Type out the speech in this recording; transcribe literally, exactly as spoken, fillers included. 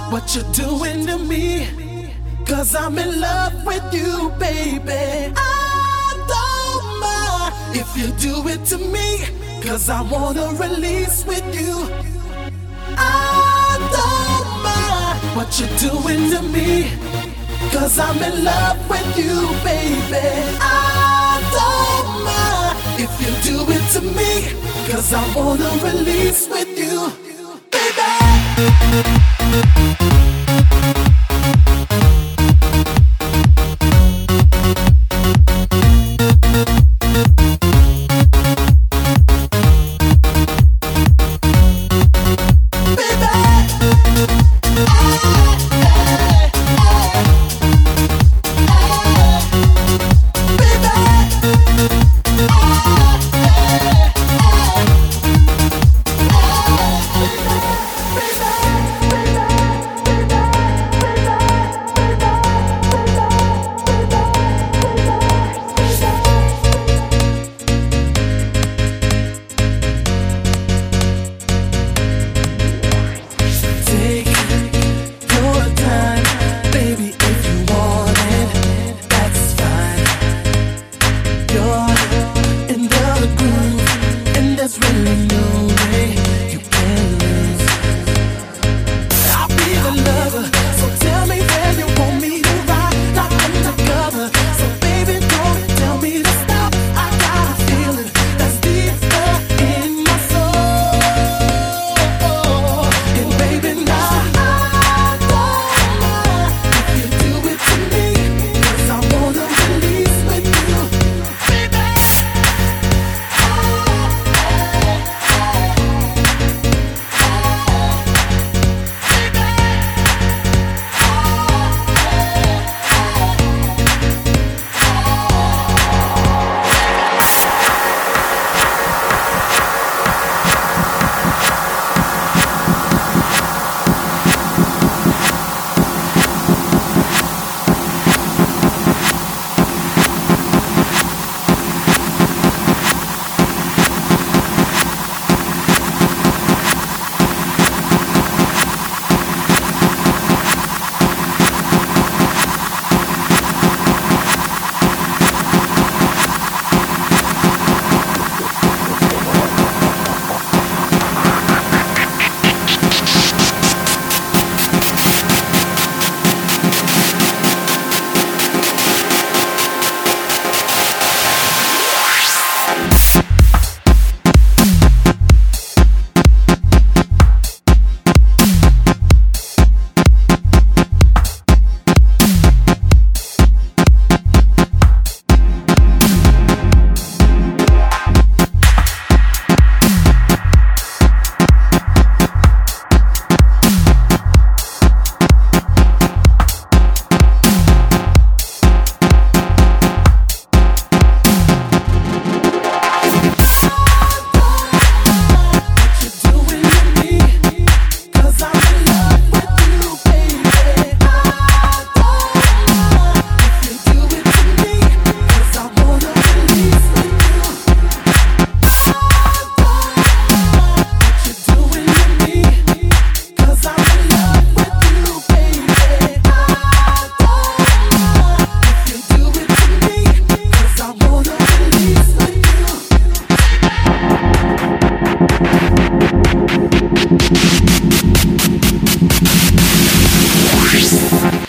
what you're doing to me. Cause I'm in love with you, baby. I don't mind if you do it to me. Cause I wanna release with you. I don't mind what you're doing to me. Cause I'm in love with you, baby. I don't mind if you do it to me. Cause I wanna release with you, baby. Peace.